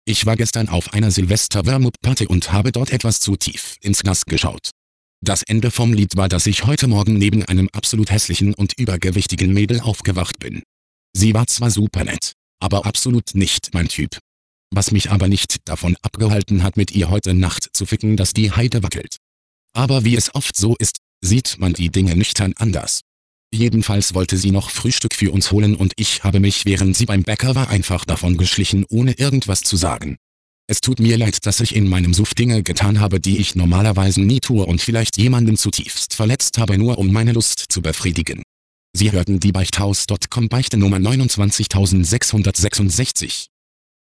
Ich war gestern auf einer Silvester-Warm-Up-Party und habe dort etwas zu tief ins Glas geschaut. Das Ende vom Lied war, dass ich heute Morgen neben einem absolut hässlichen und übergewichtigen Mädel aufgewacht bin. Sie war zwar super nett, aber absolut nicht mein Typ. Was mich aber nicht davon abgehalten hat, mit ihr heute Nacht zu ficken, dass die Heide wackelt. Aber wie es oft so ist, sieht man die Dinge nüchtern anders. Jedenfalls wollte sie noch Frühstück für uns holen und ich habe mich, während sie beim Bäcker war, einfach davon geschlichen, ohne irgendwas zu sagen. Es tut mir leid, dass ich in meinem Suff Dinge getan habe, die ich normalerweise nie tue und vielleicht jemanden zutiefst verletzt habe, nur um meine Lust zu befriedigen. Sie hörten die Beichthaus.com Beichte Nummer 29666.